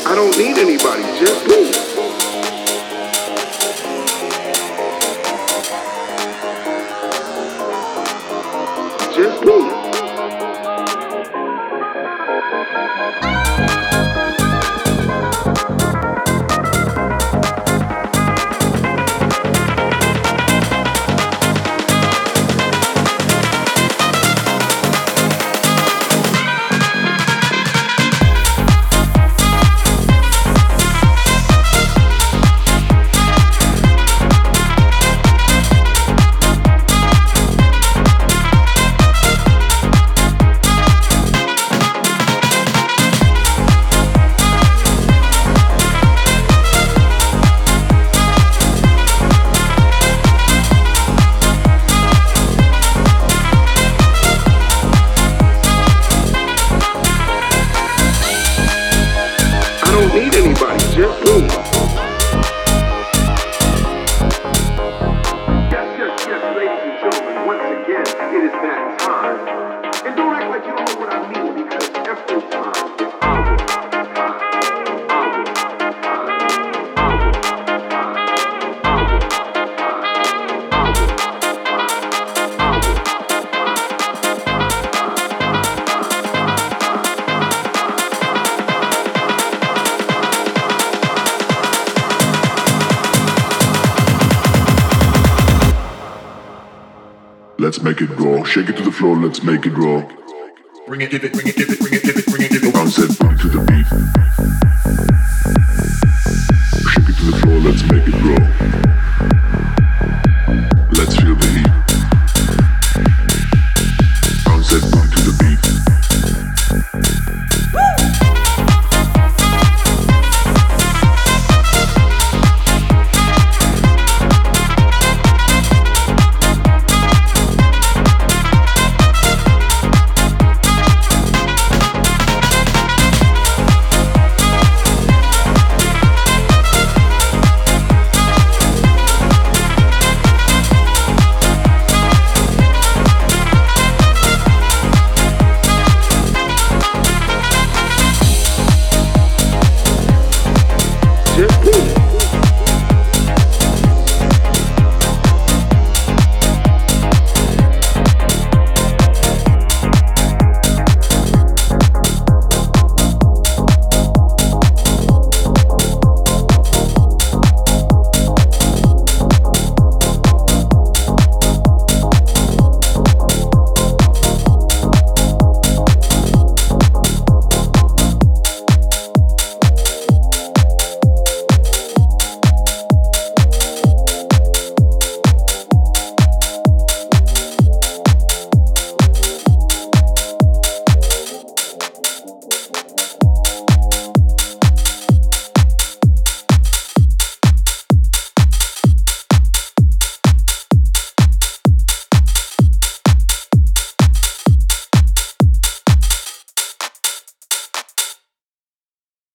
I don't need anybody, just me. Just me. I don't need anybody, just me. Yes, ladies and gentlemen, once again, it is that time. And don't act like you don't know what I mean, because every time is our time. Our Let's make it raw. Shake it to the floor, let's make it raw. Bring it, give it, bring it, give it, bring it, give it, bring it, give it.